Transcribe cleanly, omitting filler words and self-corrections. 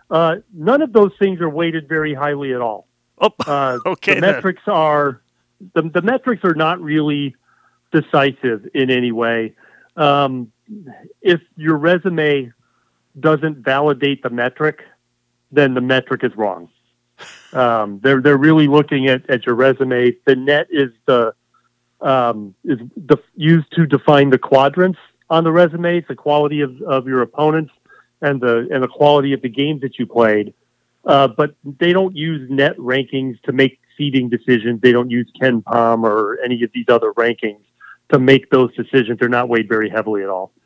None of those things are weighted very highly at all. Oh, The okay then. metrics are the metrics are not really decisive in any way. Um, if your resume doesn't validate the metric, then the metric is wrong. They're really looking at your resume. The net is used to define the quadrants on the resume, the quality of your opponents and the quality of the games that you played. But they don't use net rankings to make seeding decisions. They don't use Ken Palm or any of these other rankings to make those decisions. They're not weighed very heavily at all.